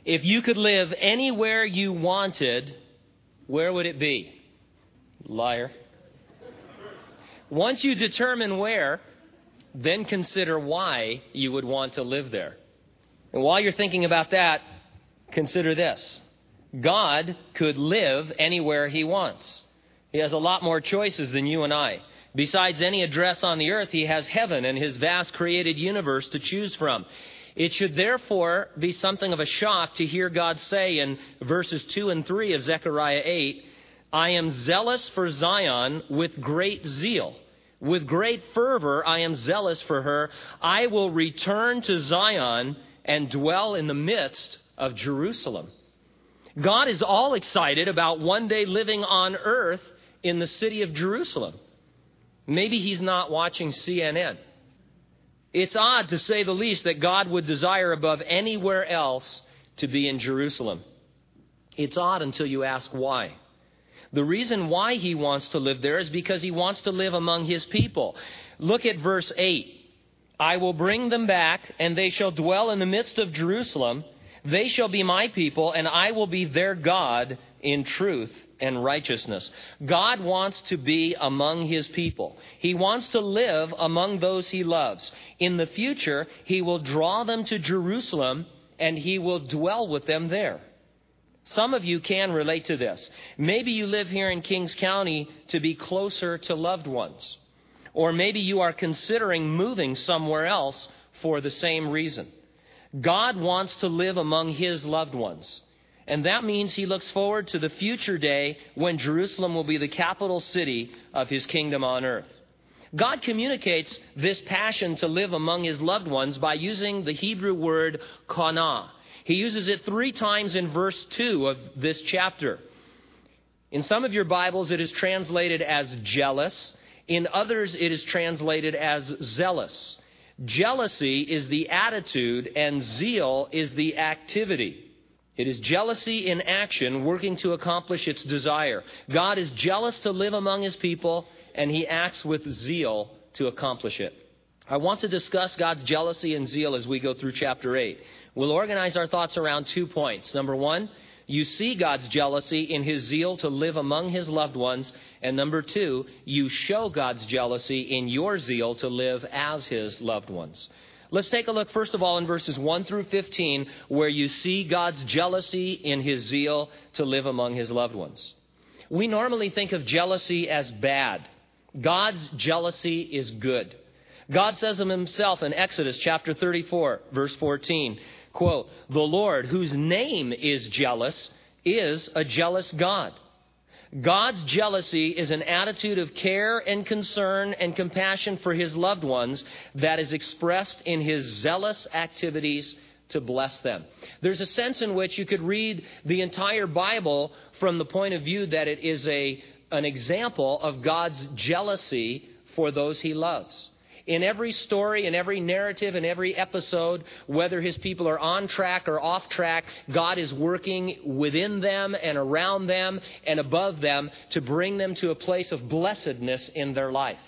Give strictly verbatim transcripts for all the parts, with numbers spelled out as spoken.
If you could live anywhere you wanted, where would it be? Liar. Once you determine where, then consider why you would want to live there. And while you're thinking about that, consider this. God could live anywhere he wants. He has a lot more choices than you and I. Besides any address on the earth, he has heaven and his vast created universe to choose from. It should therefore be something of a shock to hear God say in verses two and three of Zechariah eight, I am zealous for Zion with great zeal. With great fervor I am zealous for her. I will return to Zion and dwell in the midst of Jerusalem. God is all excited about one day living on earth in the city of Jerusalem. Maybe he's not watching C N N. It's odd, to say the least, that God would desire above anywhere else to be in Jerusalem. It's odd until you ask why. The reason why he wants to live there is because he wants to live among his people. Look at verse eight. I will bring them back, and they shall dwell in the midst of Jerusalem. They shall be my people, and I will be their God in truth and righteousness. God wants to be among his people. He wants to live among those he loves. In the future, he will draw them to Jerusalem, and he will dwell with them there. Some of you can relate to this. Maybe you live here in Kings County to be closer to loved ones. Or maybe you are considering moving somewhere else for the same reason. God wants to live among his loved ones. And that means he looks forward to the future day when Jerusalem will be the capital city of his kingdom on earth. God communicates this passion to live among his loved ones by using the Hebrew word qanah. He uses it three times in verse two of this chapter. In some of your Bibles, it is translated as jealous. In others, it is translated as zealous. Jealousy is the attitude, and zeal is the activity. It is jealousy in action, working to accomplish its desire. God is jealous to live among his people, and he acts with zeal to accomplish it. I want to discuss God's jealousy and zeal as we go through chapter eight. We'll organize our thoughts around two points. Number one, you see God's jealousy in his zeal to live among his loved ones. And number two, you show God's jealousy in your zeal to live as his loved ones. Let's take a look, first of all, in verses one through fifteen, where you see God's jealousy in his zeal to live among his loved ones. We normally think of jealousy as bad. God's jealousy is good. God says of himself in Exodus chapter thirty-four, verse fourteen, quote, the Lord, whose name is jealous, is a jealous God. God's jealousy is an attitude of care and concern and compassion for his loved ones that is expressed in his zealous activities to bless them. There's a sense in which you could read the entire Bible from the point of view that it is a an example of God's jealousy for those he loves. In every story, in every narrative, in every episode, whether his people are on track or off track, God is working within them and around them and above them to bring them to a place of blessedness in their life.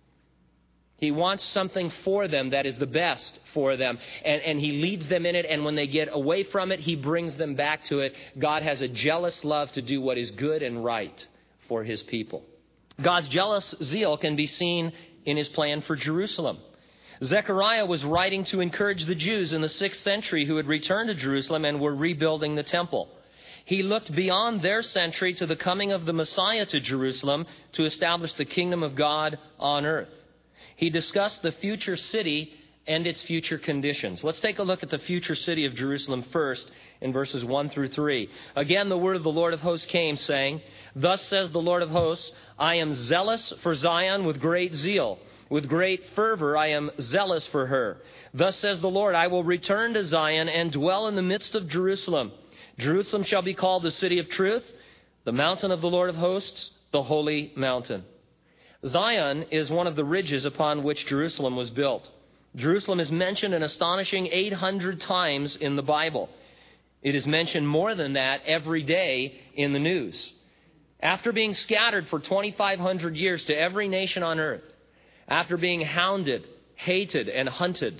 He wants something for them that is the best for them, and, and he leads them in it, and when they get away from it, he brings them back to it. God has a jealous love to do what is good and right for his people. God's jealous zeal can be seen in his plan for Jerusalem. Zechariah was writing to encourage the Jews in the sixth century who had returned to Jerusalem and were rebuilding the temple. He looked beyond their century to the coming of the Messiah to Jerusalem to establish the kingdom of God on earth. He discussed the future city and its future conditions. Let's take a look at the future city of Jerusalem first in verses one through three. Again, the word of the Lord of hosts came, saying, thus says the Lord of hosts, I am zealous for Zion with great zeal. With great fervor I am zealous for her. Thus says the Lord, I will return to Zion and dwell in the midst of Jerusalem. Jerusalem shall be called the city of truth, the mountain of the Lord of hosts, the holy mountain. Zion is one of the ridges upon which Jerusalem was built. Jerusalem is mentioned an astonishing eight hundred times in the Bible. It is mentioned more than that every day in the news. After being scattered for twenty-five hundred years to every nation on earth, after being hounded, hated, and hunted,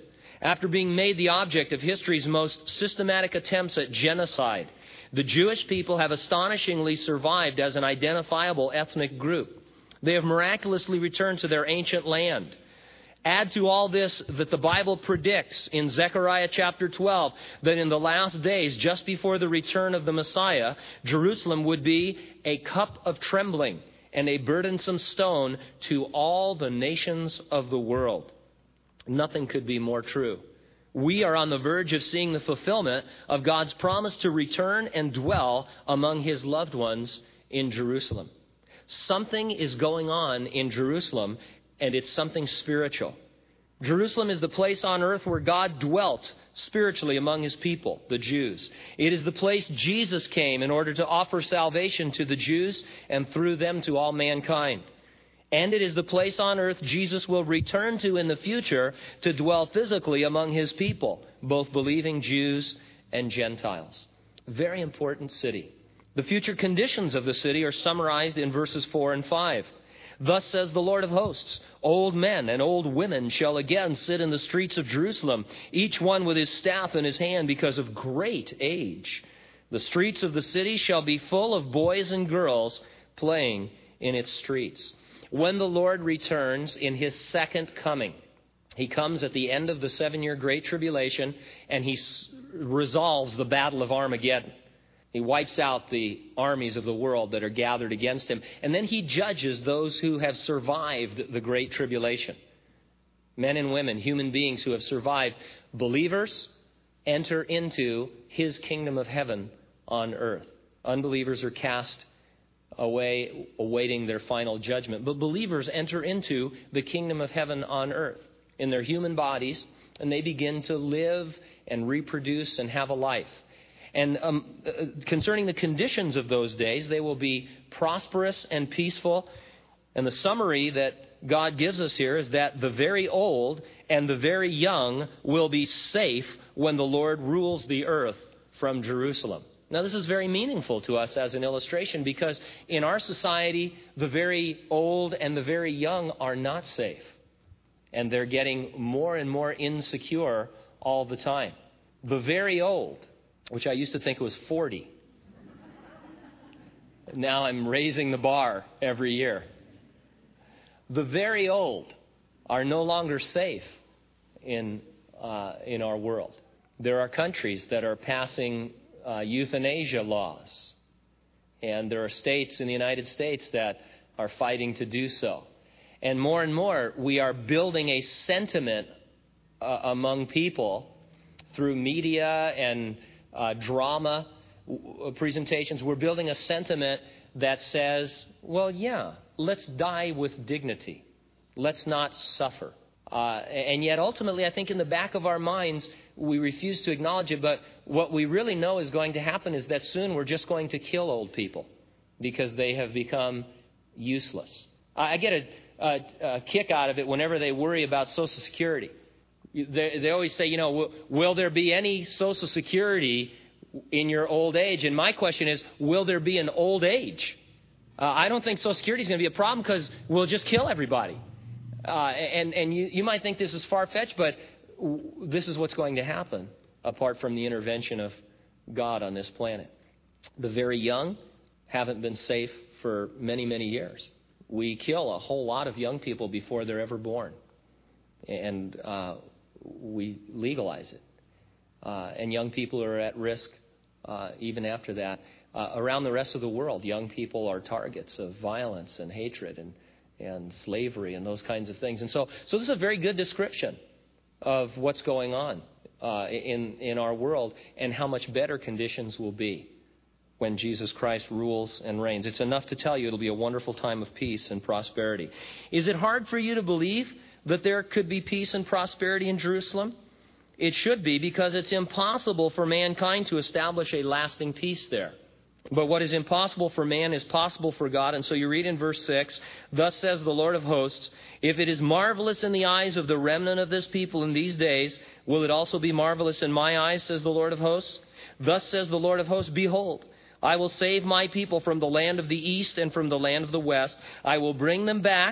After being made the object of history's most systematic attempts at genocide, the Jewish people have astonishingly survived as an identifiable ethnic group. They have miraculously returned to their ancient land. Add to all this that the Bible predicts in Zechariah chapter twelve that in the last days, just before the return of the Messiah, Jerusalem would be a cup of trembling and a burdensome stone to all the nations of the world. Nothing could be more true. We are on the verge of seeing the fulfillment of God's promise to return and dwell among his loved ones in Jerusalem. Something is going on in Jerusalem, and it's something spiritual. Jerusalem is the place on earth where God dwelt spiritually among his people, the Jews. It is the place Jesus came in order to offer salvation to the Jews and through them to all mankind. And it is the place on earth Jesus will return to in the future to dwell physically among his people, both believing Jews and Gentiles. Very important city. The future conditions of the city are summarized in verses four and five. Thus says the Lord of hosts, old men and old women shall again sit in the streets of Jerusalem, each one with his staff in his hand because of great age. The streets of the city shall be full of boys and girls playing in its streets. When the Lord returns in his second coming, he comes at the end of the seven-year Great Tribulation, and he resolves the battle of Armageddon. He wipes out the armies of the world that are gathered against him. And then he judges those who have survived the Great Tribulation. Men and women, human beings who have survived. Believers enter into his kingdom of heaven on earth. Unbelievers are cast away, awaiting their final judgment. But believers enter into the kingdom of heaven on earth in their human bodies, and they begin to live and reproduce and have a life. And um, uh, concerning the conditions of those days, they will be prosperous and peaceful. And the summary that God gives us here is that the very old and the very young will be safe when the Lord rules the earth from Jerusalem. Now, this is very meaningful to us as an illustration because in our society, the very old and the very young are not safe. And they're getting more and more insecure all the time. The very old, which I used to think was forty. Now I'm raising the bar every year. The very old are no longer safe in uh, in our world. There are countries that are passing uh, euthanasia laws. And there are states in the United States that are fighting to do so. And more and more, we are building a sentiment uh, among people through media and Uh, drama w- presentations. We're building a sentiment that says, well, yeah, let's die with dignity. Let's not suffer. Uh, and yet ultimately, I think in the back of our minds, we refuse to acknowledge it. But what we really know is going to happen is that soon we're just going to kill old people because they have become useless. I get a, a, a kick out of it whenever they worry about Social Security. They, they always say, you know, will, will there be any Social Security in your old age? And my question is, will there be an old age? Uh, I don't think Social Security is going to be a problem because we'll just kill everybody. Uh, and and you, you might think this is far-fetched, but w- this is what's going to happen apart from the intervention of God on this planet. The very young haven't been safe for many, many years. We kill a whole lot of young people before they're ever born. And uh we legalize it. Uh, and young people are at risk uh, even after that. Uh, around the rest of the world, young people are targets of violence and hatred and, and slavery and those kinds of things. And so, so this is a very good description of what's going on uh, in, in our world and how much better conditions will be when Jesus Christ rules and reigns. It's enough to tell you it'll be a wonderful time of peace and prosperity. Is it hard for you to believe that there could be peace and prosperity in Jerusalem? It should be, because it's impossible for mankind to establish a lasting peace there. But what is impossible for man is possible for God. And so you read in verse six, thus says the Lord of hosts, if it is marvelous in the eyes of the remnant of this people in these days, will it also be marvelous in my eyes, says the Lord of hosts? Thus says the Lord of hosts, behold, I will save my people from the land of the east and from the land of the west. I will bring them back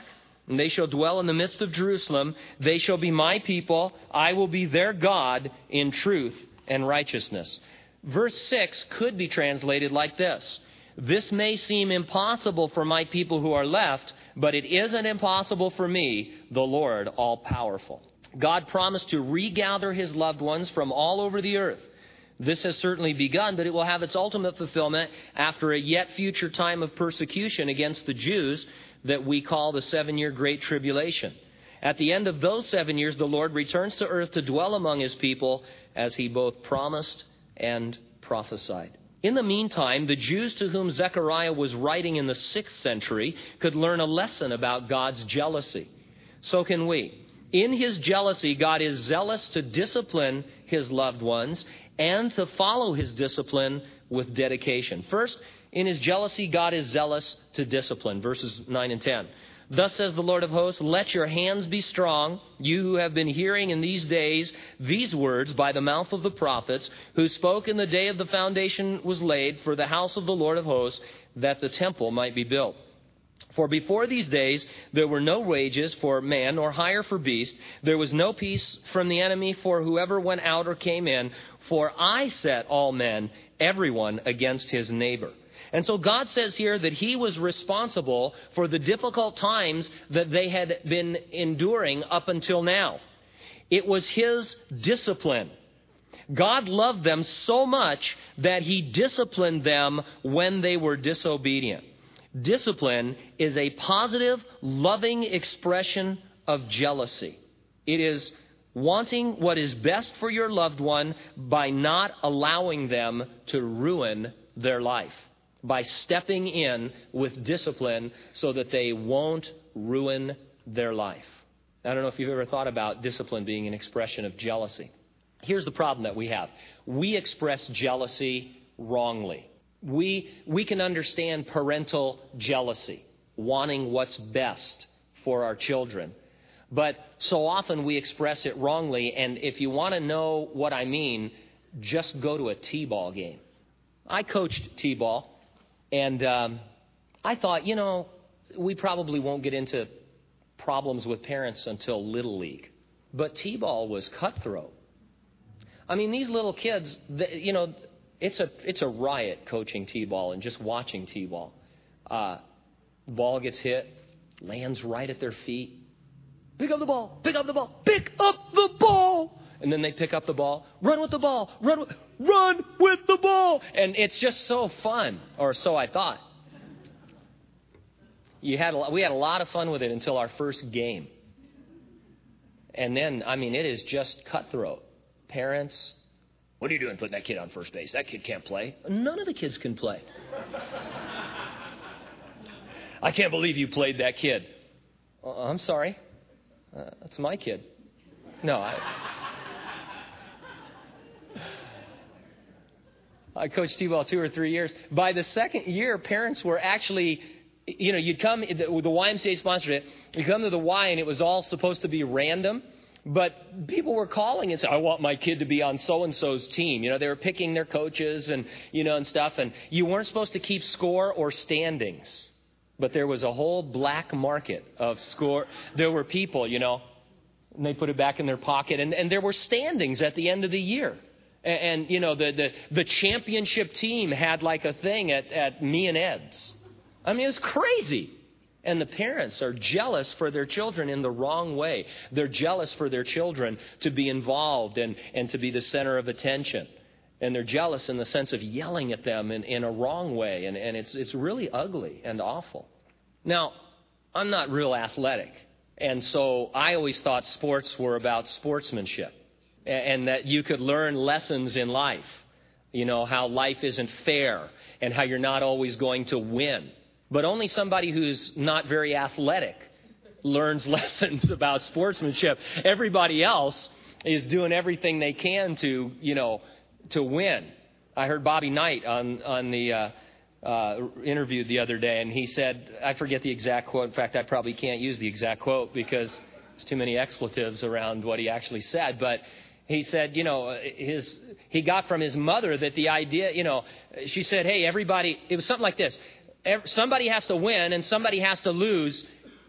and they shall dwell in the midst of Jerusalem. They shall be my people. I will be their God in truth and righteousness. Verse six could be translated like this. This may seem impossible for my people who are left, but it isn't impossible for me, the Lord all-powerful. God promised to regather his loved ones from all over the earth. This has certainly begun, but it will have its ultimate fulfillment after a yet future time of persecution against the Jews that we call the seven-year Great Tribulation. At the end of those seven years, the Lord returns to earth to dwell among his people as he both promised and prophesied. In the meantime, the Jews to whom Zechariah was writing in the sixth century could learn a lesson about God's jealousy. So can we. In his jealousy, God is zealous to discipline his loved ones and to follow his discipline with dedication. First, in his jealousy, God is zealous to discipline. Verses nine and ten. Thus says the Lord of hosts, let your hands be strong, you who have been hearing in these days these words by the mouth of the prophets, who spoke in the day of the foundation was laid for the house of the Lord of hosts, that the temple might be built. For before these days there were no wages for man, nor hire for beast. There was no peace from the enemy for whoever went out or came in. For I set all men, everyone, against his neighbor. And so God says here that he was responsible for the difficult times that they had been enduring up until now. It was his discipline. God loved them so much that he disciplined them when they were disobedient. Discipline is a positive, loving expression of jealousy. It is wanting what is best for your loved one by not allowing them to ruin their life, by stepping in with discipline so that they won't ruin their life. I don't know if you've ever thought about discipline being an expression of jealousy. Here's the problem that we have. We express jealousy wrongly. We, we can understand parental jealousy, wanting what's best for our children. But so often we express it wrongly, and if you want to know what I mean, just go to a T-ball game. I coached T-ball. And um, I thought, you know, we probably won't get into problems with parents until Little League. But T-ball was cutthroat. I mean, these little kids, they, you know, it's a it's a riot coaching T-ball and just watching T-ball. Uh, ball gets hit, lands right at their feet. Pick up the ball, pick up the ball, pick up the ball. And then they pick up the ball, run with the ball, run with, run with the ball. And it's just so fun, or so I thought. You had a, we had a lot of fun with it until our first game. And then, I mean, it is just cutthroat. Parents, what are you doing putting that kid on first base? That kid can't play. None of the kids can play. I can't believe you played that kid. Uh, I'm sorry. Uh, that's my kid. No, I... I coached T-ball two or three years. By the second year, parents were actually, you know, you'd come, the, the Y M C A sponsored it, you come to the Y and it was all supposed to be random, but people were calling and saying, I want my kid to be on so-and-so's team. You know, they were picking their coaches and, you know, and stuff, and you weren't supposed to keep score or standings. But there was a whole black market of score. There were people, you know, and they put it back in their pocket, and, and there were standings at the end of the year. And, and you know, the, the, the championship team had like a thing at, at me and Ed's. I mean, it was crazy. And the parents are jealous for their children in the wrong way. They're jealous for their children to be involved and, and to be the center of attention. And they're jealous in the sense of yelling at them in, in a wrong way. And, and it's, it's really ugly and awful. Now, I'm not real athletic. And so I always thought sports were about sportsmanship. And that you could learn lessons in life. You know, how life isn't fair and how you're not always going to win. But only somebody who's not very athletic learns lessons about sportsmanship. Everybody else is doing everything they can to, you know, to win. I heard Bobby Knight on, on the uh, uh, interview the other day, and he said, I forget the exact quote. In fact, I probably can't use the exact quote because there's too many expletives around what he actually said. But he said, you know, his he got from his mother that the idea, you know, she said, hey, everybody, it was something like this. Somebody has to win and somebody has to lose.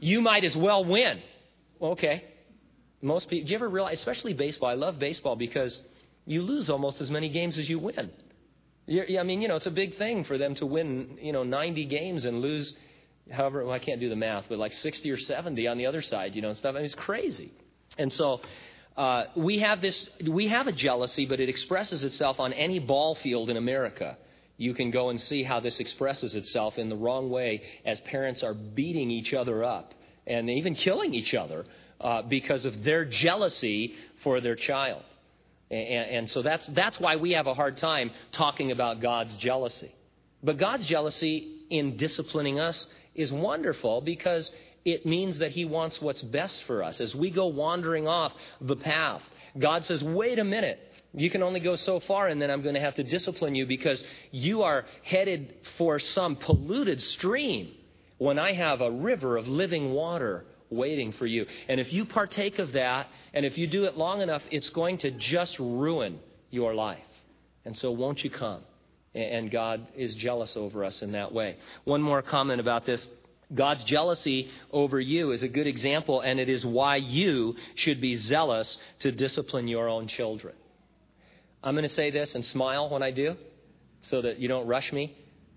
you might as well win. Okay. Most people, do you ever realize, especially baseball, I love baseball because you lose almost as many games as you win. You're, I mean, you know, it's a big thing for them to win, you know, ninety games and lose, however, well, I can't do the math, but like sixty or seventy on the other side, you know, and stuff. I mean, it's crazy. And so uh, we have this, we have a jealousy, but it expresses itself on any ball field in America. You can go and see how this expresses itself in the wrong way as parents are beating each other up and even killing each other uh, because of their jealousy for their child. And, and so that's that's why we have a hard time talking about God's jealousy. But God's jealousy in disciplining us is wonderful because it means that he wants what's best for us. As we go wandering off the path, God says, wait a minute. You can only go so far, and then I'm going to have to discipline you because you are headed for some polluted stream when I have a river of living water waiting for you. And if you partake of that, and if you do it long enough, it's going to just ruin your life. And so won't you come? And God is jealous over us in that way. One more comment about this. God's jealousy over you is a good example, and it is why you should be zealous to discipline your own children. I'm going to say this and smile when I do so that you don't rush me.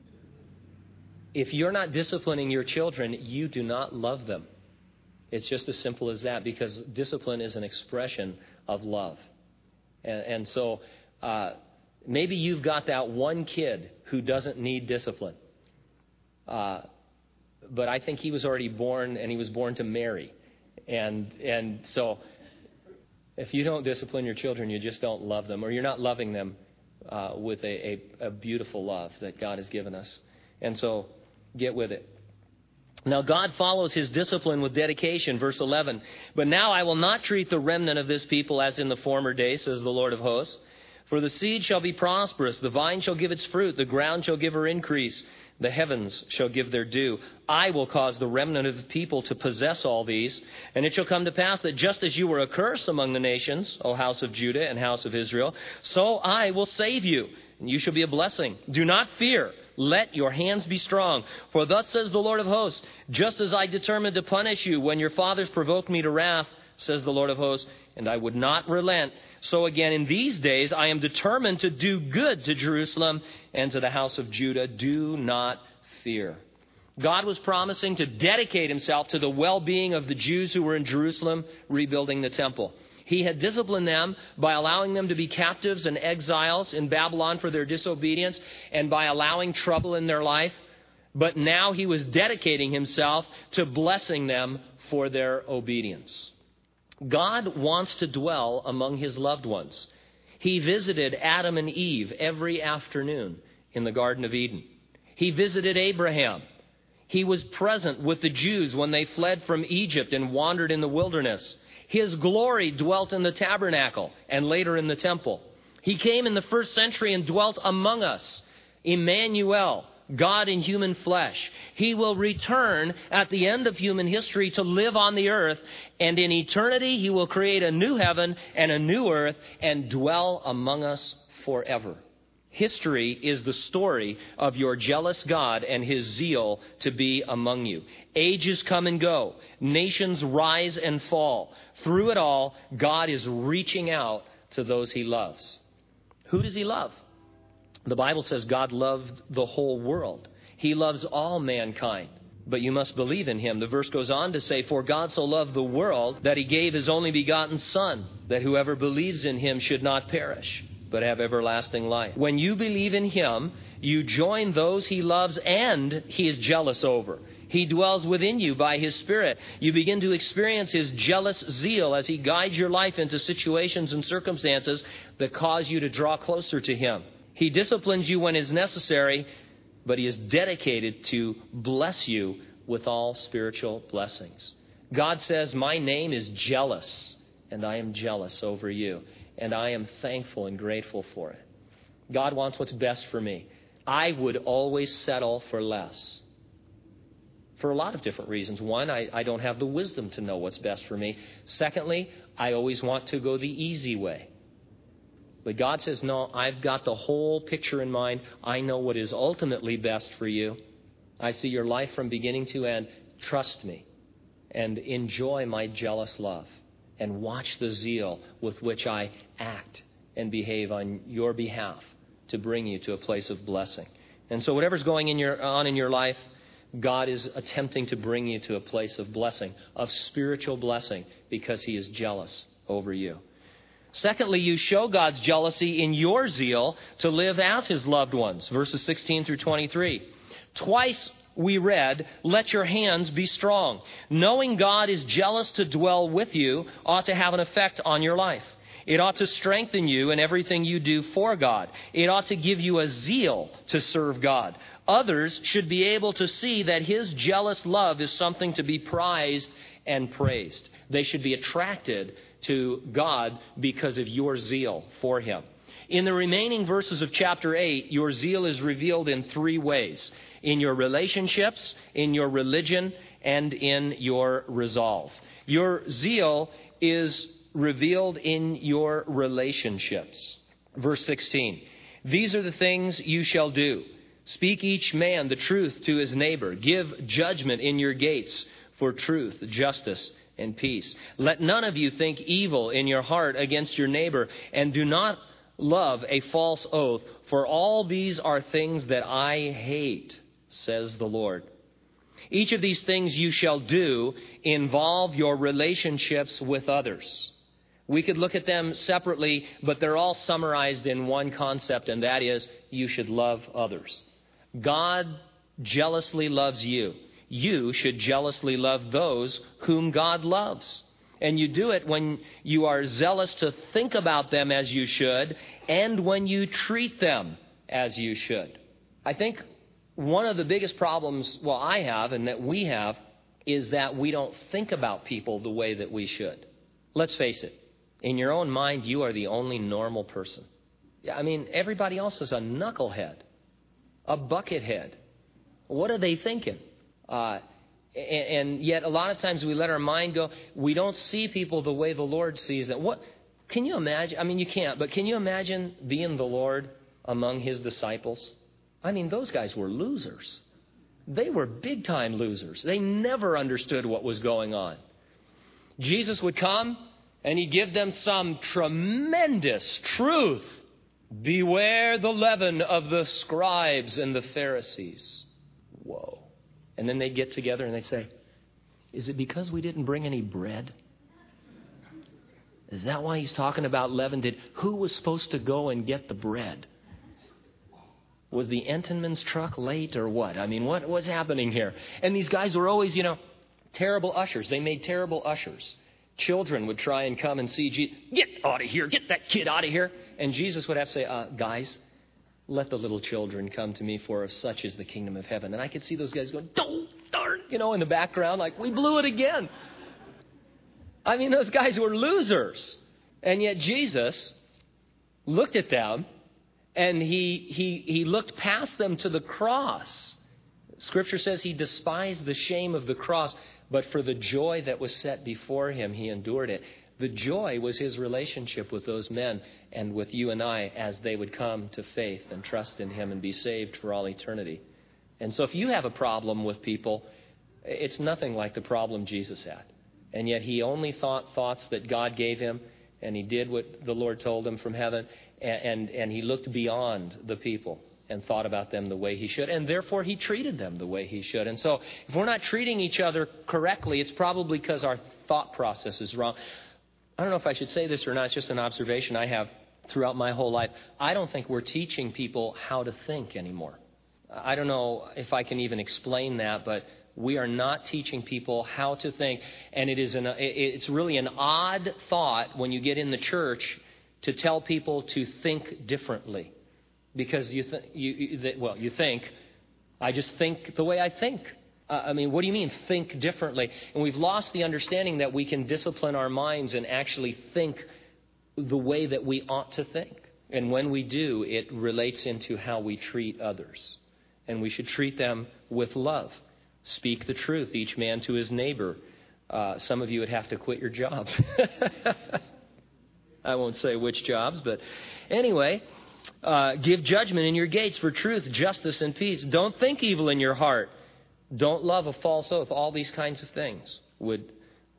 If you're not disciplining your children, you do not love them. It's just as simple as that, because discipline is an expression of love. And, and so uh, maybe you've got that one kid who doesn't need discipline. Uh, but I think he was already born, and he was born to marry. And and so if you don't discipline your children, you just don't love them, or you're not loving them uh, with a, a, a beautiful love that God has given us. And so get with it. Now, God follows his discipline with dedication, verse eleven. But now I will not treat the remnant of this people as in the former days, says the Lord of hosts. For the seed shall be prosperous, the vine shall give its fruit, the ground shall give her increase, the heavens shall give their due. I will cause the remnant of the people to possess all these. And it shall come to pass that just as you were a curse among the nations, O house of Judah and house of Israel, so I will save you, and you shall be a blessing. Do not fear. Let your hands be strong. For thus says the Lord of hosts, just as I determined to punish you when your fathers provoked me to wrath, says the Lord of hosts, and I would not relent. So again, in these days, I am determined to do good to Jerusalem and to the house of Judah. Do not fear. God was promising to dedicate himself to the well-being of the Jews who were in Jerusalem, rebuilding the temple. He had disciplined them by allowing them to be captives and exiles in Babylon for their disobedience and by allowing trouble in their life. But now he was dedicating himself to blessing them for their obedience. God wants to dwell among his loved ones. He visited Adam and Eve every afternoon in the Garden of Eden. He visited Abraham. He was present with the Jews when they fled from Egypt and wandered in the wilderness. His glory dwelt in the tabernacle and later in the temple. He came in the first century and dwelt among us. Emmanuel, God in human flesh. He will return at the end of human history to live on the earth. And in eternity, he will create a new heaven and a new earth and dwell among us forever. History is the story of your jealous God and his zeal to be among you. Ages come and go. Nations rise and fall. Through it all, God is reaching out to those he loves. Who does he love? The Bible says God loved the whole world. He loves all mankind. But you must believe in him. The verse goes on to say, for God so loved the world that he gave his only begotten Son, that whoever believes in him should not perish, but have everlasting life. When you believe in him, you join those he loves and he is jealous over. He dwells within you by his Spirit. You begin to experience his jealous zeal as he guides your life into situations and circumstances that cause you to draw closer to him. He disciplines you when is necessary, but he is dedicated to bless you with all spiritual blessings. God says, my name is jealous, and I am jealous over you. And I am thankful and grateful for it. God wants what's best for me. I would always settle for less. For a lot of different reasons. One, I, I don't have the wisdom to know what's best for me. Secondly, I always want to go the easy way. But God says, no, I've got the whole picture in mind. I know what is ultimately best for you. I see your life from beginning to end. Trust me. and enjoy my jealous love and watch the zeal with which I act and behave on your behalf to bring you to a place of blessing. And so whatever's going in your, on in your life, God is attempting to bring you to a place of blessing, of spiritual blessing, because he is jealous over you. Secondly, you show God's jealousy in your zeal to live as his loved ones. Verses sixteen through twenty-three. Twice we read, let your hands be strong. Knowing God is jealous to dwell with you ought to have an effect on your life. It ought to strengthen you in everything you do for God. It ought to give you a zeal to serve God. Others should be able to see that his jealous love is something to be prized and praised. They should be attracted to God because of your zeal for him. In the remaining verses of chapter eight, your zeal is revealed in three ways: in your relationships, in your religion, and in your resolve. Your zeal is revealed in your relationships. Verse sixteen, these are the things you shall do. Speak each man the truth to his neighbor. Give judgment in your gates for truth, justice, and peace. Let none of you think evil in your heart against your neighbor, and do not love a false oath, for all these are things that I hate, says the Lord. Each of these things you shall do involve your relationships with others. We could look at them separately, but they're all summarized in one concept, and that is you should love others. God jealously loves you. You should jealously love those whom God loves. And you do it when you are zealous to think about them as you should, and when you treat them as you should. I think one of the biggest problems, well, I have and that we have, is that we don't think about people the way that we should. Let's face it. In your own mind, you are the only normal person. I mean, everybody else is a knucklehead, a buckethead. What are they thinking? Uh, and, and yet a lot of times we let our mind go. We don't see people the way the Lord sees them. What can you imagine? I mean, you can't, but can you imagine being the Lord among his disciples? I mean, those guys were losers. They were big time losers. They never understood what was going on. Jesus would come and he'd give them some tremendous truth. Beware the leaven of the scribes and the Pharisees. Whoa. And then they'd get together and they'd say, is it because we didn't bring any bread? Is that why he's talking about leaven? Did, who was supposed to go and get the bread? Was the Entenmann's truck late or what? I mean, what what's happening here? And these guys were always, you know, terrible ushers. They made terrible ushers. Children would try and come and see Jesus. Get out of here. Get that kid out of here. And Jesus would have to say, uh, guys, let the little children come to me, for of such is the kingdom of heaven. And I could see those guys going, don't, darn, you know, in the background, like, we blew it again. I mean, those guys were losers. And yet Jesus looked at them and he, he, he looked past them to the cross. Scripture says he despised the shame of the cross, but for the joy that was set before him, he endured it. The joy was his relationship with those men and with you and I as they would come to faith and trust in him and be saved for all eternity. And so if you have a problem with people, it's nothing like the problem Jesus had. And yet he only thought thoughts that God gave him, and he did what the Lord told him from heaven, and, and, and he looked beyond the people and thought about them the way he should, and therefore he treated them the way he should. And so if we're not treating each other correctly, it's probably because our thought process is wrong. I don't know if I should say this or not. It's just an observation I have throughout my whole life. I don't think we're teaching people how to think anymore. I don't know if I can even explain that, but we are not teaching people how to think. And it is an, it's really an odd thought when you get in the church to tell people to think differently. Because you, th- you, you well, you think, I just think the way I think. Uh, I mean, what do you mean think differently? And we've lost the understanding that we can discipline our minds and actually think the way that we ought to think. And when we do, it relates into how we treat others. And we should treat them with love. Speak the truth, each man to his neighbor. Uh, some of you would have to quit your jobs. I won't say which jobs, but anyway, uh, give judgment in your gates for truth, justice, and peace. Don't think evil in your heart. Don't love a false oath, all these kinds of things. would,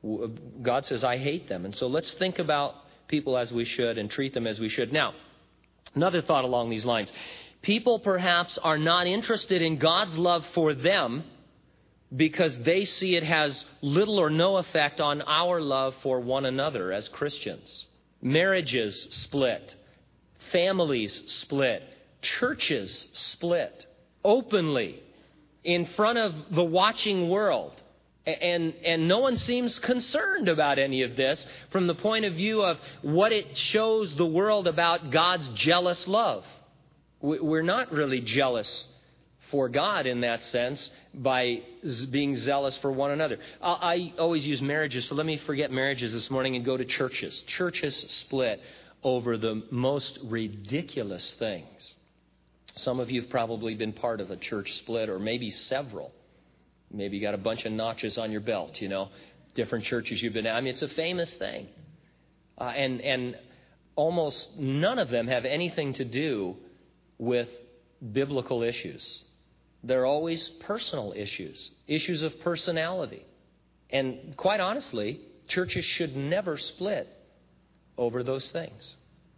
God says, I hate them. And so let's think about people as we should and treat them as we should. Now, another thought along these lines. People perhaps are not interested in God's love for them because they see it has little or no effect on our love for one another as Christians. Marriages split. Families split. Churches split openly in front of the watching world. And, and no one seems concerned about any of this from the point of view of what it shows the world about God's jealous love. We're not really jealous for God in that sense by being zealous for one another. I always use marriages, so let me forget marriages this morning and go to churches. Churches split over the most ridiculous things. Some of you have probably been part of a church split, or maybe several. Maybe you got a bunch of notches on your belt, you know, different churches you've been at. I mean, it's a famous thing. Uh, and, and almost none of them have anything to do with biblical issues. They're always personal issues, issues of personality. And quite honestly, churches should never split over those things.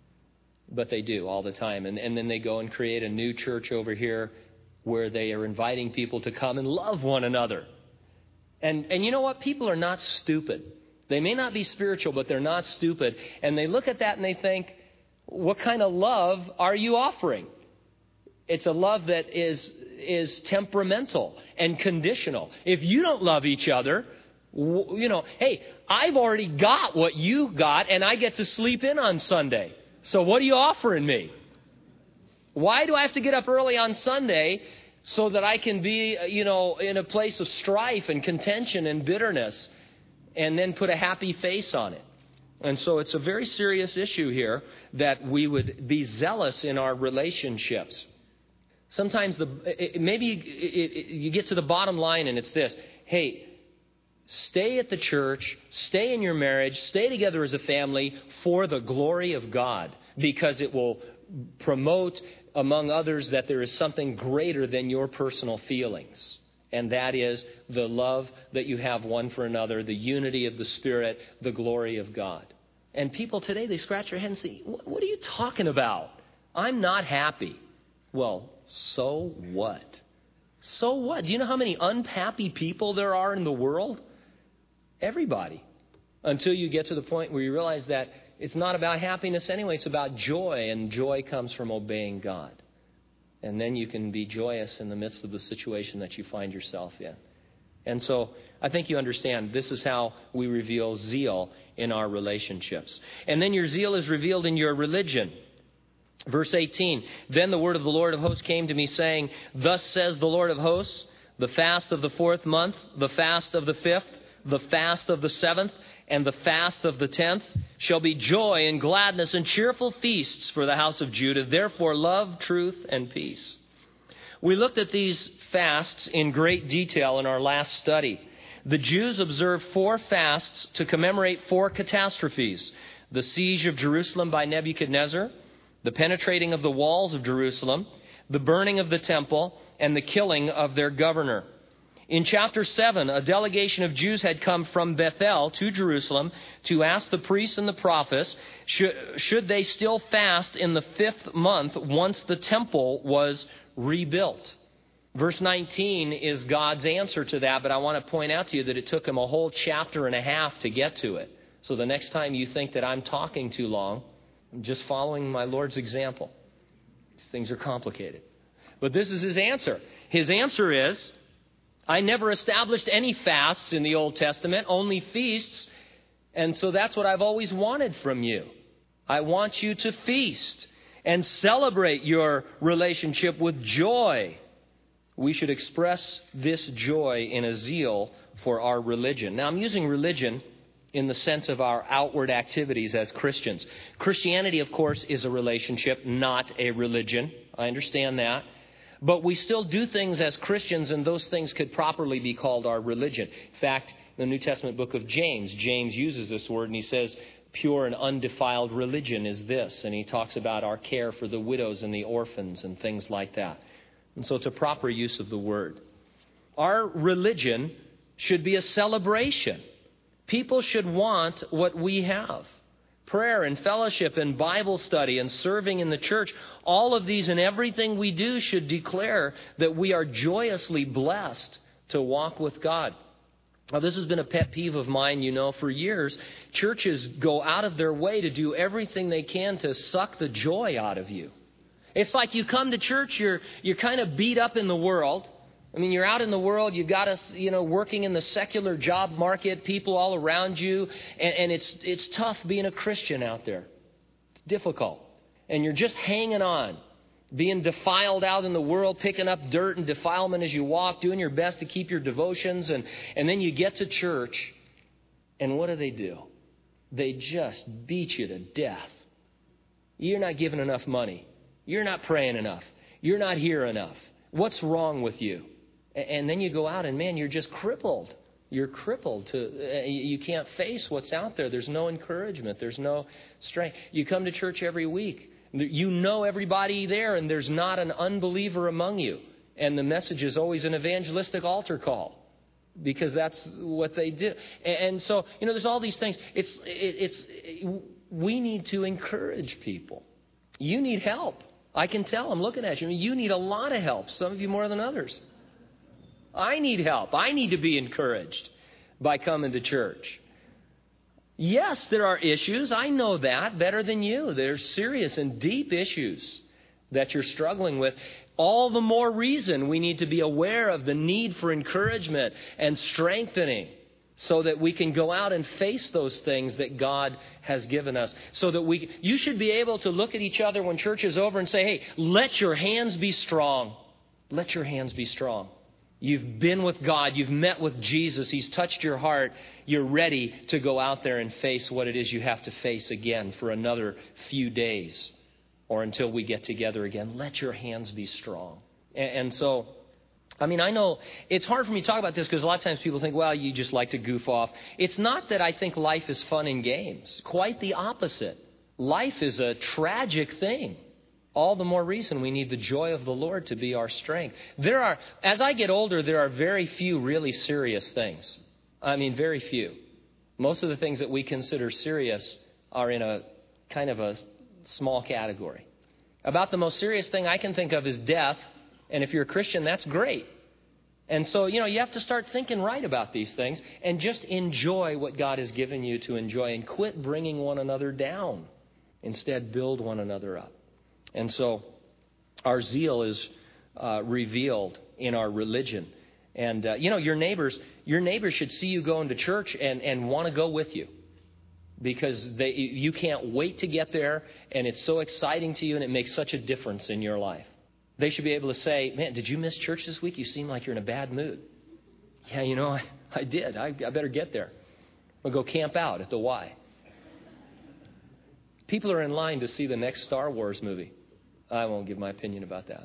But they do all the time. And, and then they go and create a new church over here where they are inviting people to come and love one another. And, and you know what? People are not stupid. They may not be spiritual, but they're not stupid. And they look at that and they think, what kind of love are you offering? It's a love that is is temperamental and conditional. If you don't love each other, you know, hey, I've already got what you got and I get to sleep in on Sunday. So what are you offering me? Why do I have to get up early on Sunday so that I can be, you know, in a place of strife and contention and bitterness and then put a happy face on it? And so it's a very serious issue here that we would be zealous in our relationships. Sometimes the it, maybe it, it, you get to the bottom line and it's this. Hey, stay at the church, stay in your marriage, stay together as a family for the glory of God, because it will promote among others that there is something greater than your personal feelings. And that is the love that you have one for another, the unity of the Spirit, the glory of God. And people today, they scratch their head and say, what are you talking about? I'm not happy. Well, so what? So what? Do you know how many unhappy people there are in the world? Everybody. Until you get to the point where you realize that it's not about happiness anyway. It's about joy, and joy comes from obeying God. And then you can be joyous in the midst of the situation that you find yourself in. And so I think you understand this is how we reveal zeal in our relationships. And then your zeal is revealed in your religion. Verse eighteen, then the word of the Lord of hosts came to me, saying, thus says the Lord of hosts, the fast of the fourth month, the fast of the fifth, the fast of the seventh, and the fast of the tenth shall be joy and gladness and cheerful feasts for the house of Judah. Therefore love, truth, and peace. We looked at these fasts in great detail in our last study. The Jews observed four fasts to commemorate four catastrophes: the siege of Jerusalem by Nebuchadnezzar, the penetrating of the walls of Jerusalem, the burning of the temple, and the killing of their governor. In chapter seven, a delegation of Jews had come from Bethel to Jerusalem to ask the priests and the prophets, should, should they still fast in the fifth month once the temple was rebuilt? Verse nineteen is God's answer to that, but I want to point out to you that it took him a whole chapter and a half to get to it. So the next time you think that I'm talking too long, I'm just following my Lord's example. These things are complicated. But this is his answer. His answer is, I never established any fasts in the Old Testament, only feasts. And so that's what I've always wanted from you. I want you to feast and celebrate your relationship with joy. We should express this joy in a zeal for our religion. Now, I'm using religion in the sense of our outward activities as Christians. Christianity, of course, is a relationship, not a religion. I understand that. But we still do things as Christians, and those things could properly be called our religion. In fact, in the New Testament book of James, James uses this word, and he says, pure and undefiled religion is this. And he talks about our care for the widows and the orphans and things like that. And so it's a proper use of the word. Our religion should be a celebration. People should want what we have. Prayer and fellowship and Bible study and serving in the church, all of these and everything we do should declare that we are joyously blessed to walk with God. Now, this has been a pet peeve of mine, you know, for years. Churches go out of their way to do everything they can to suck the joy out of you. It's like you come to church, you're you're kind of beat up in the world. I mean, you're out in the world, you got us, you know, working in the secular job market, people all around you, and, and it's it's tough being a Christian out there. It's difficult. And you're just hanging on, being defiled out in the world, picking up dirt and defilement as you walk, doing your best to keep your devotions, and, and then you get to church, and what do they do? They just beat you to death. You're not giving enough money. You're not praying enough. You're not here enough. What's wrong with you? And then you go out and, man, you're just crippled. You're crippled. To You can't face what's out there. There's no encouragement. There's no strength. You come to church every week. You know everybody there, and there's not an unbeliever among you. And the message is always an evangelistic altar call, because that's what they do. And so, you know, there's all these things. It's, it's, we need to encourage people. You need help. I can tell. I'm looking at you. I mean, you need a lot of help. Some of you more than others. I need help. I need to be encouraged by coming to church. Yes, there are issues. I know that better than you. There's serious and deep issues that you're struggling with. All the more reason we need to be aware of the need for encouragement and strengthening, so that we can go out and face those things that God has given us. So that we, you should be able to look at each other when church is over and say, hey, let your hands be strong. Let your hands be strong. You've been with God. You've met with Jesus. He's touched your heart. You're ready to go out there and face what it is you have to face again for another few days, or until we get together again. Let your hands be strong. And, and so, I mean, I know it's hard for me to talk about this because a lot of times people think, well, you just like to goof off. It's not that I think life is fun and games. Quite the opposite. Life is a tragic thing. All the more reason we need the joy of the Lord to be our strength. There are, as I get older, there are very few really serious things. I mean, very few. Most of the things that we consider serious are in a kind of a small category. About the most serious thing I can think of is death. And if you're a Christian, that's great. And so, you know, you have to start thinking right about these things and just enjoy what God has given you to enjoy, and quit bringing one another down. Instead, build one another up. And so our zeal is uh, revealed in our religion. And, uh, you know, your neighbors, your neighbors should see you going to church and, and want to go with you, because they, you can't wait to get there, and it's so exciting to you, and it makes such a difference in your life. They should be able to say, man, did you miss church this week? You seem like you're in a bad mood. Yeah, you know, I, I did. I, I better get there. I'll go camp out at the Y. People are in line to see the next Star Wars movie. I won't give my opinion about that.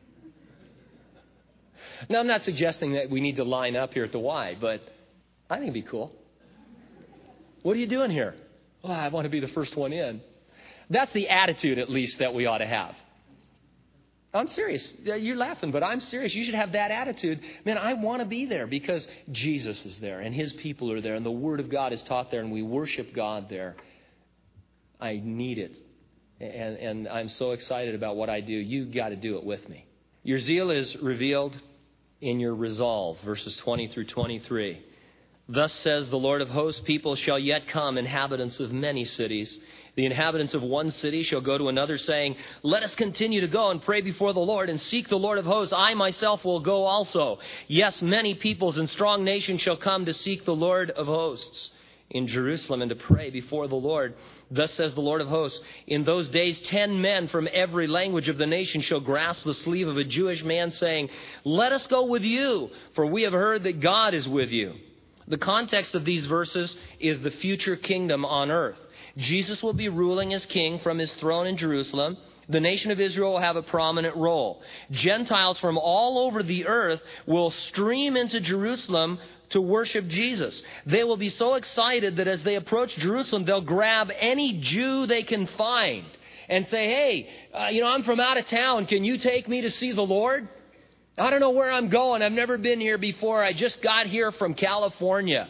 Now, I'm not suggesting that we need to line up here at the Y, but I think it'd be cool. What are you doing here? Oh, I want to be the first one in. That's the attitude, at least, that we ought to have. I'm serious. You're laughing, but I'm serious. You should have that attitude. Man, I want to be there because Jesus is there and his people are there and the Word of God is taught there and we worship God there. I need it. And, and I'm so excited about what I do. You got to do it with me. Your zeal is revealed in your resolve, verses twenty through twenty-three. Thus says the Lord of hosts, people shall yet come, inhabitants of many cities. The inhabitants of one city shall go to another, saying, let us continue to go and pray before the Lord and seek the Lord of hosts. I myself will go also. Yes, many peoples and strong nations shall come to seek the Lord of hosts in Jerusalem and to pray before the Lord. Thus says the Lord of hosts, in those days ten men from every language of the nation shall grasp the sleeve of a Jewish man, saying, let us go with you, for we have heard that God is with you. The context of these verses is the future kingdom on earth. Jesus will be ruling as king from his throne in Jerusalem. The nation of Israel will have a prominent role. Gentiles from all over the earth will stream into Jerusalem to worship Jesus. They will be so excited that as they approach Jerusalem, they'll grab any Jew they can find and say, hey, uh, you know, I'm from out of town. Can you take me to see the Lord? I don't know where I'm going. I've never been here before. I just got here from California.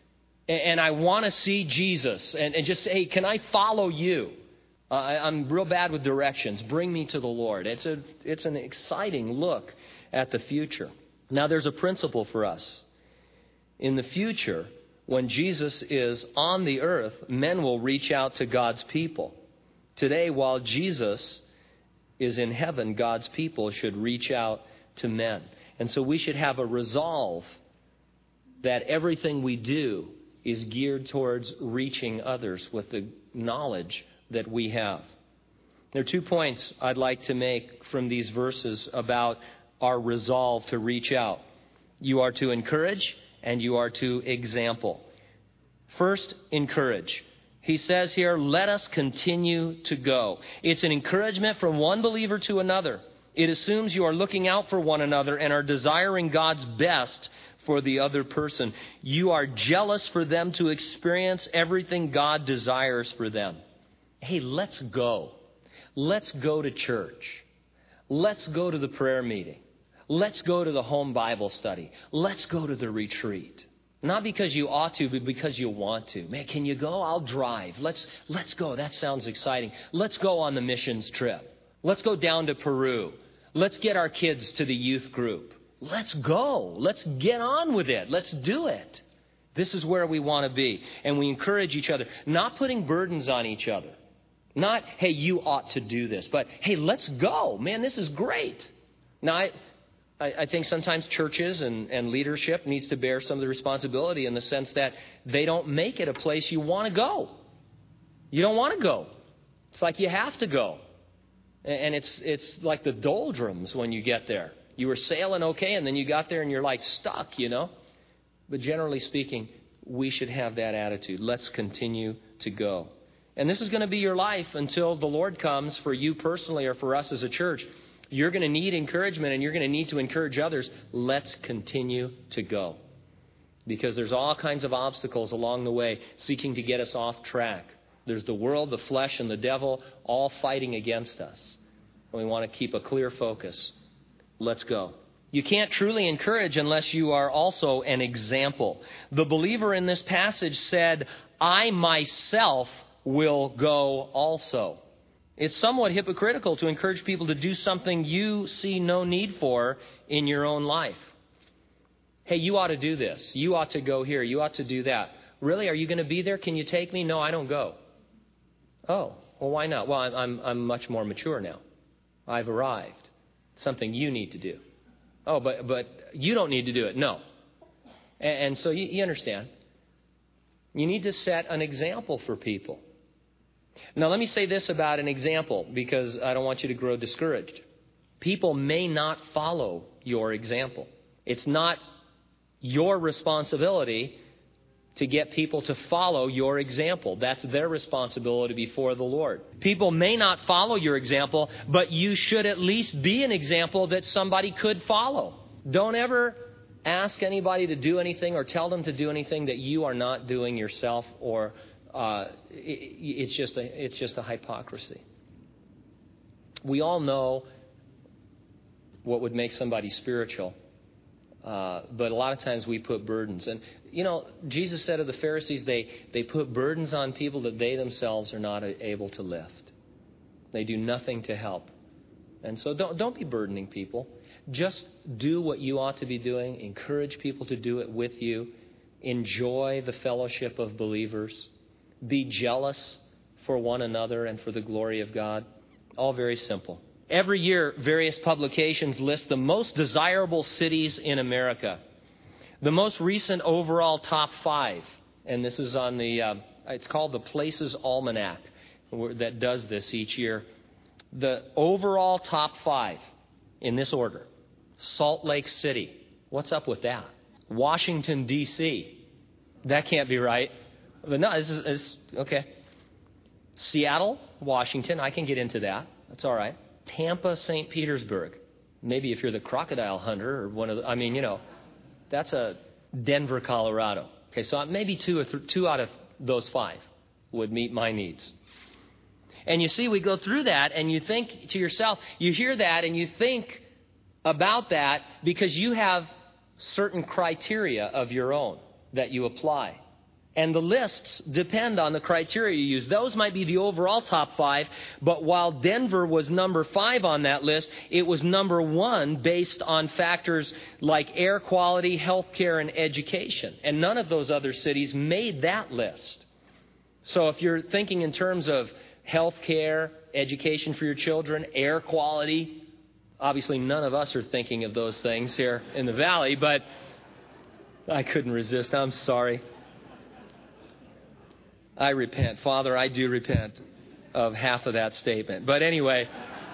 And I want to see Jesus. And, and just say, hey, can I follow you? Uh, I, I'm real bad with directions. Bring me to the Lord. It's a, it's an exciting look at the future. Now, there's a principle for us. In the future, when Jesus is on the earth, men will reach out to God's people. Today, while Jesus is in heaven, God's people should reach out to men. And so we should have a resolve that everything we do is geared towards reaching others with the knowledge that we have. There are two points I'd like to make from these verses about our resolve to reach out. You are to encourage and you are to example. First, encourage. He says here, let us continue to go. It's an encouragement from one believer to another. It assumes you are looking out for one another and are desiring God's best for the other person. You are jealous for them to experience everything God desires for them. Hey, let's go. Let's go to church. Let's go to the prayer meeting. Let's go to the home Bible study. Let's go to the retreat. Not because you ought to, but because you want to. Man, can you go? I'll drive. Let's, let's go. That sounds exciting. Let's go on the missions trip. Let's go down to Peru. Let's get our kids to the youth group. Let's go. Let's get on with it. Let's do it. This is where we want to be. And we encourage each other. Not putting burdens on each other. Not, hey, you ought to do this. But, hey, let's go. Man, this is great. Now, I, I think sometimes churches and, and leadership needs to bear some of the responsibility in the sense that they don't make it a place you want to go. You don't want to go. It's like you have to go. And it's it's like the doldrums when you get there. You were sailing okay, and then you got there and you're like stuck, you know. But generally speaking, we should have that attitude. Let's continue to go. And this is going to be your life until the Lord comes for you personally or for us as a church. You're going to need encouragement and you're going to need to encourage others. Let's continue to go. Because there's all kinds of obstacles along the way seeking to get us off track. There's the world, the flesh, and the devil all fighting against us. And we want to keep a clear focus. Let's go. You can't truly encourage unless you are also an example. The believer in this passage said, I myself will go also. It's somewhat hypocritical to encourage people to do something you see no need for in your own life. Hey, you ought to do this. You ought to go here. You ought to do that. Really? Are you going to be there? Can you take me? No, I don't go. Oh, well, why not? Well, I'm, I'm, I'm much more mature now. I've arrived. Something you need to do. Oh, but but you don't need to do it. No. And, and so you, you understand. You need to set an example for people. Now, let me say this about an example, because I don't want you to grow discouraged. People may not follow your example. It's not your responsibility to get people to follow your example. That's their responsibility before the Lord. People may not follow your example, but you should at least be an example that somebody could follow. Don't ever ask anybody to do anything or tell them to do anything that you are not doing yourself, or uh, it, it's just a, it's just a hypocrisy. We all know what would make somebody spiritual. Uh, but a lot of times we put burdens. And, you know, Jesus said of the Pharisees, they, they put burdens on people that they themselves are not able to lift. They do nothing to help. And so don't, don't be burdening people. Just do what you ought to be doing. Encourage people to do it with you. Enjoy the fellowship of believers. Be jealous for one another and for the glory of God. All very simple. Every year, various publications list the most desirable cities in America. The most recent overall top five, and this is on the, uh, it's called the Places Almanac that does this each year. The overall top five in this order: Salt Lake City. What's up with that? Washington, D C That can't be right. But no, this is, this is okay. Seattle, Washington. I can get into that. That's all right. Tampa, Saint Petersburg. Maybe if you're the crocodile hunter or one of the, I mean, you know, that's a Denver, Colorado. Okay, so maybe two or th- two out of those five would meet my needs. And you see, we go through that and you think to yourself, you hear that and you think about that because you have certain criteria of your own that you apply. And the lists depend on the criteria you use. Those might be the overall top five, but while Denver was number five on that list, it was number one based on factors like air quality, healthcare, and education. And none of those other cities made that list. So if you're thinking in terms of healthcare, education for your children, air quality, obviously none of us are thinking of those things here in the valley, but I couldn't resist. I'm sorry. I repent. Father, I do repent of half of that statement. But anyway,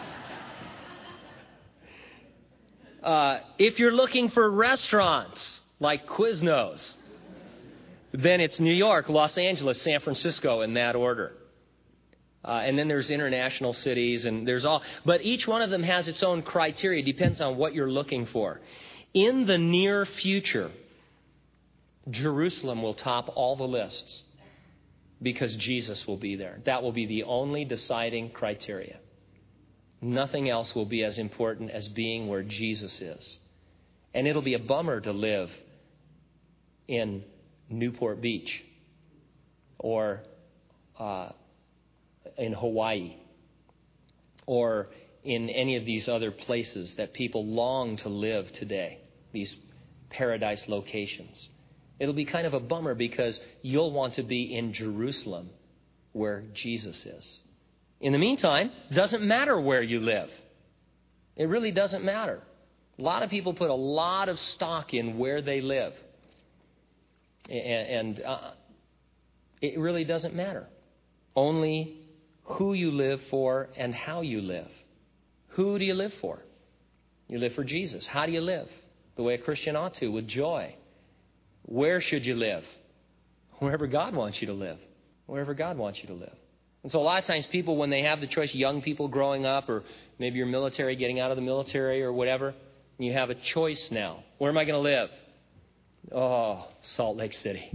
uh, if you're looking for restaurants like Quiznos, then it's New York, Los Angeles, San Francisco in that order. Uh, and then there's international cities and there's all. But each one of them has its own criteria. It depends on what you're looking for. In the near future, Jerusalem will top all the lists. Because Jesus will be there. That will be the only deciding criteria. Nothing else will be as important as being where Jesus is. And it'll be a bummer to live in Newport Beach or uh, in Hawaii or in any of these other places that people long to live today, these paradise locations. It'll be kind of a bummer because you'll want to be in Jerusalem where Jesus is. In the meantime, it doesn't matter where you live. It really doesn't matter. A lot of people put a lot of stock in where they live. And, and uh, it really doesn't matter. Only who you live for and how you live. Who do you live for? You live for Jesus. How do you live? The way a Christian ought to, with joy. Where should you live? Wherever God wants you to live. Wherever God wants you to live. And so a lot of times people, when they have the choice, young people growing up, or maybe you're military, getting out of the military or whatever, you have a choice now. Where am I going to live? Oh, Salt Lake City.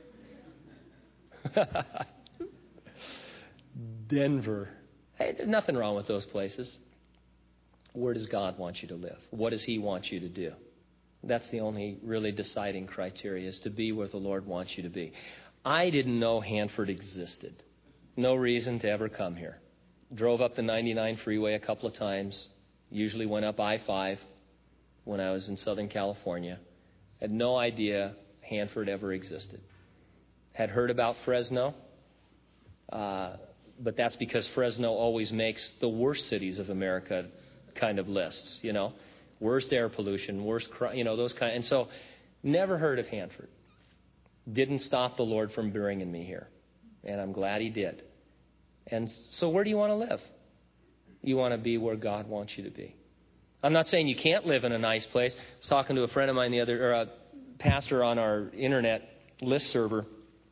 Denver. Hey, there's nothing wrong with those places. Where does God want you to live? What does He want you to do? That's the only really deciding criteria, is to be where the Lord wants you to be. I didn't know Hanford existed. No reason to ever come here. Drove up the ninety-nine freeway a couple of times. Usually went up I five when I was in Southern California. Had no idea Hanford ever existed. Had heard about Fresno. Uh, but that's because Fresno always makes the worst cities of America kind of lists, you know. Worst air pollution, worst, you know, those kind. And so, never heard of Hanford. Didn't stop the Lord from bringing me here. And I'm glad He did. And so where do you want to live? You want to be where God wants you to be. I'm not saying you can't live in a nice place. I was talking to a friend of mine the other, or a pastor on our internet list server.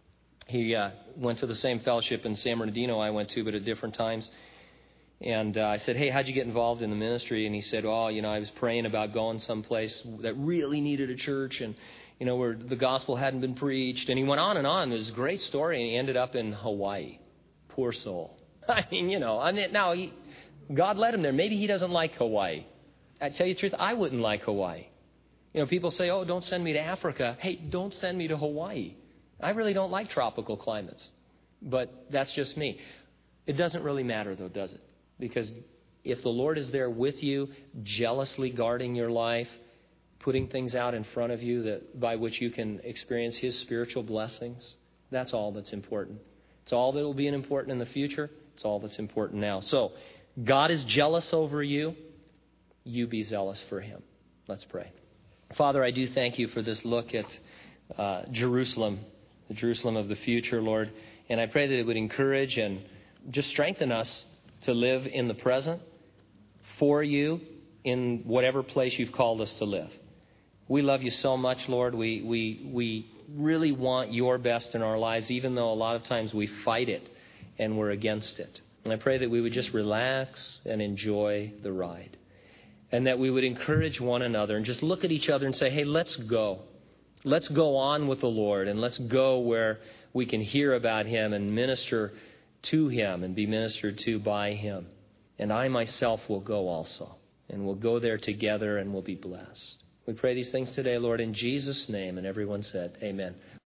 He uh, went to the same fellowship in San Bernardino I went to, but at different times. And uh, I said, hey, how'd you get involved in the ministry? And he said, oh, you know, I was praying about going someplace that really needed a church and, you know, where the gospel hadn't been preached. And he went on and on. It was a great story. And he ended up in Hawaii. Poor soul. I mean, you know, I mean, now he, God led him there. Maybe he doesn't like Hawaii. I tell you the truth, I wouldn't like Hawaii. You know, people say, oh, don't send me to Africa. Hey, don't send me to Hawaii. I really don't like tropical climates. But that's just me. It doesn't really matter, though, does it? Because if the Lord is there with you, jealously guarding your life, putting things out in front of you that by which you can experience His spiritual blessings, that's all that's important. It's all that will be important in the future. It's all that's important now. So, God is jealous over you. You be zealous for Him. Let's pray. Father, I do thank You for this look at uh, Jerusalem, the Jerusalem of the future, Lord. And I pray that it would encourage and just strengthen us to live in the present for You in whatever place You've called us to live. We love You so much, Lord. We we we really want Your best in our lives, even though a lot of times we fight it and we're against it. And I pray that we would just relax and enjoy the ride. And that we would encourage one another and just look at each other and say, hey, let's go. Let's go on with the Lord, and let's go where we can hear about Him and minister to Him and be ministered to by Him. And I myself will go also. And we'll go there together and we'll be blessed. We pray these things today, Lord, in Jesus' name. And everyone said, amen.